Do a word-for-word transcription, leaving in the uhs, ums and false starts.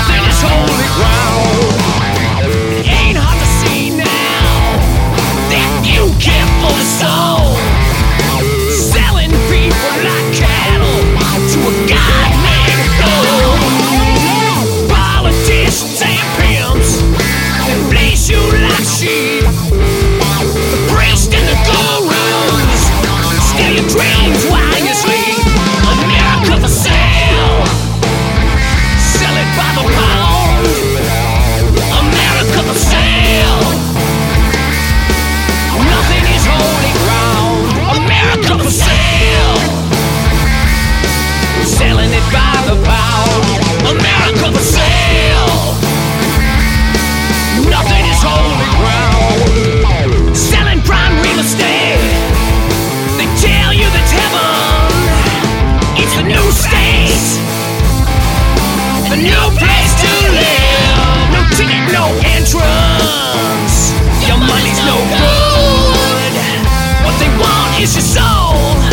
Nothing is holy ground. It ain't hard to see now that you can't fool the soul. Selling people like cattle to a god-made goal. Politicians and pimps, they fleece you like sheep. The priest and the gurus steal your dreams while you sleep. America for sale, sell it by the pound. America for sale, nothing is holy ground. America for sale, selling it by the pound. America for sale, nothing is holy ground. Selling prime real estate, they tell you that's heaven. It's the new state, the new place to live. No ticket, no entrance. Your money's no good. What they want is your soul.